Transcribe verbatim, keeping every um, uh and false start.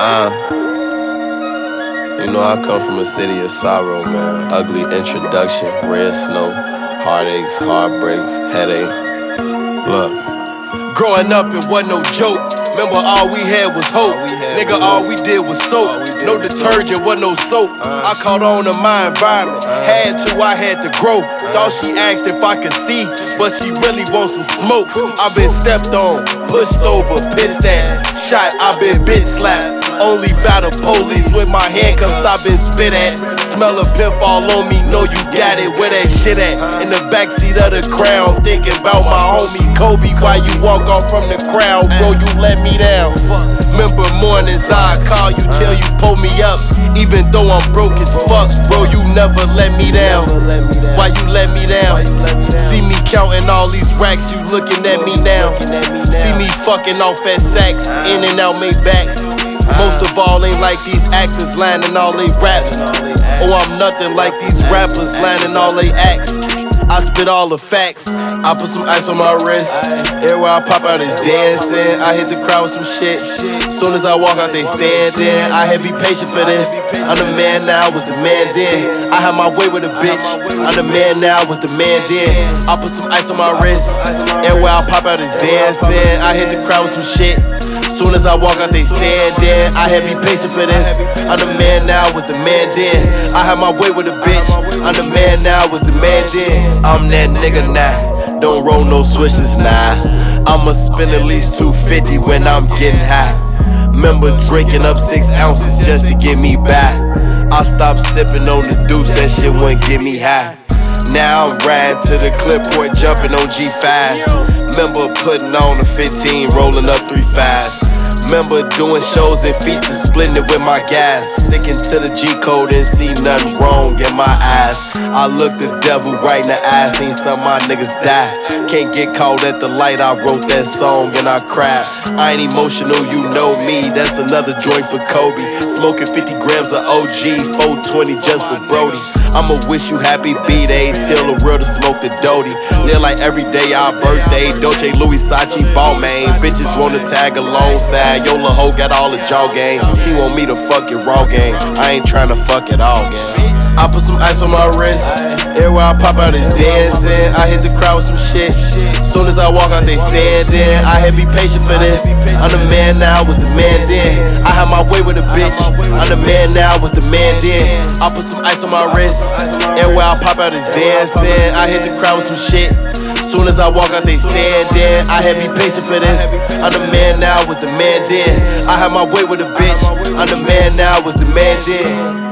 Uh, you know I come from a city of sorrow, man. Ugly introduction, red snow, heartaches, heartbreaks, headache. Look, growing up it wasn't no joke. Remember all we had was hope. All had Nigga, was all hope. we did was soap. Did no was detergent, soap. wasn't no soap. Uh, I caught on to my environment. Uh, had to, I had to grow. Uh, Thought she asked if I could see, but she really wants some smoke. I been stepped on, pushed over, pissed at, shot, I been bitch slapped. Only by the police with my handcuffs, I been spit at. Smell a piff all on me, know you got it. Where that shit at? In the backseat of the Crown, thinking about my homie Kobe. Why you walk off from the crowd, bro? You let me down. Remember mornings I call you, tell you pull me up. Even though I'm broke as fuck, bro, you never let me down. Why you let me down? See me counting all these racks, you looking at me now. See me fucking off at Saks, in and out Maybachs. Most of all ain't like these actors lining all they raps. Oh, I'm nothing like these rappers lining all they acts. I spit all the facts. I put some ice on my wrist. Everywhere I pop out is dancing. I hit the crowd with some shit. Soon as I walk out, they standing. I had be patient for this. I'm the man now, was the man then. I had my way with a bitch. I'm the man now, was the man then. I put some ice on my wrist. Everywhere I pop out is dancing. I hit the crowd with some shit. Soon as I walk out, they standing. I had be patient for this. I'm the man now, was the man then. I had my way with a bitch. I'm the man now, was the man then. I'm that nigga now. Don't roll no switches now. I'ma spend at least two fifty when I'm getting high. Remember drinking up six ounces just to get me by. I stopped sipping on the deuce, that shit wouldn't get me high. Now I'm riding to the clipboard, jumping on G fives. Remember putting on a fifteen, rolling up three fives. Remember doing shows and features, splitting it with my guys. Sticking to the G code and see nothing wrong in my eyes. I looked the devil right in the eye, seen some of my niggas die. Can't get caught at the light, I wrote that song and I cried. I ain't emotional, you know me, that's another joint for Kobe. Smoking fifty grams of O G, four twenty just for Brody. I'ma wish you happy B-Day, tell the world to smoke the Doty. Live like every day our birthday, Dolce, Louis, Sachi, Balmain. Bitches wanna tag alongside, Yola Ho got all the jaw game. She want me to fuck it raw game, I ain't tryna fuck it all game. I put some ice on my wrist, everywhere I pop out is dancing. I hit the crowd with some shit. Soon as I walk out, they standing. I had be patient for this. I'm the man now, was the man then. I had my way with a bitch. I'm the man now, was the man then. I put some ice on my wrist, everywhere I pop out is dancing. I hit the crowd with some shit. Soon as I walk out, they standing. I had be patient for this. I'm the man now, was the man then. I had my way with a bitch. I'm the man now, was the man then.